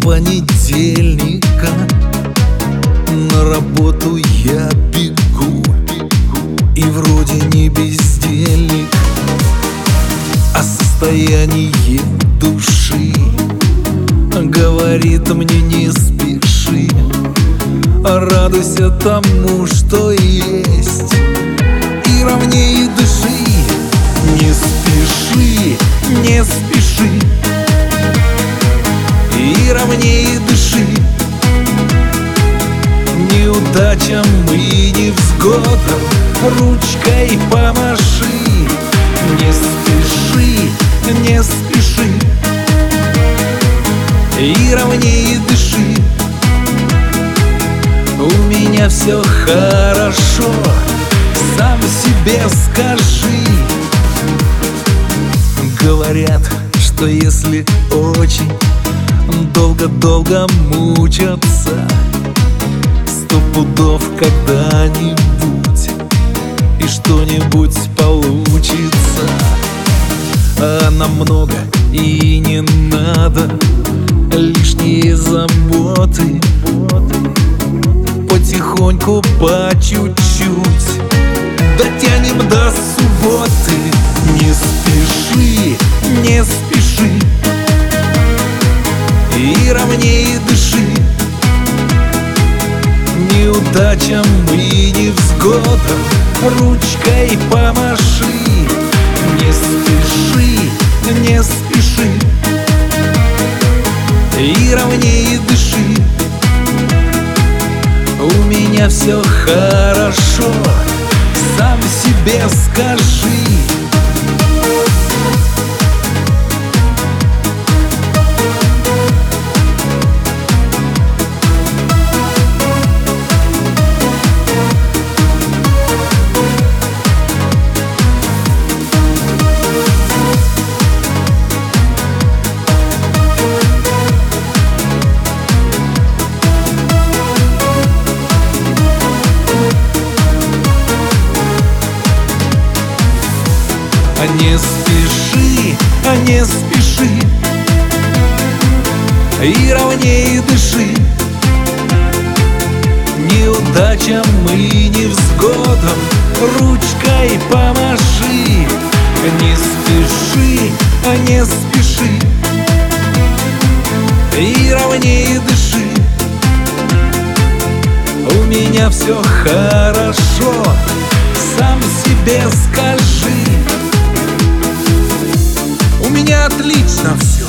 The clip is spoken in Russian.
понедельника на работу я бегу, и вроде не бездельник, а состояние души говорит мне: не спеши, радуйся тому, что есть, и ровнее дыши. Не спеши, не спеши, и ровнее дыши. Неудачам и невзгодам ручкой помаши. Не спеши, не спеши, и ровнее дыши. У меня все хорошо, сам себе скажи. Говорят, что если очень долго-долго мучаться, 100 пудов когда-нибудь и что-нибудь получится. А нам много и не надо лишние заботы. Потихоньку, по чуть-чуть дотянем до субботы. Не спеши, не спеши, и ровнее дыши. Неудачам и невзгодам ручкой помаши. Не спеши, не спеши, и ровнее дыши. У меня все хорошо, сам себе скажи. Не спеши, не спеши, и ровнее дыши. Неудачам и невзгодам ручкой помаши. Не спеши, не спеши, и ровнее дыши. У меня все хорошо, сам себе скажи. У меня отлично все.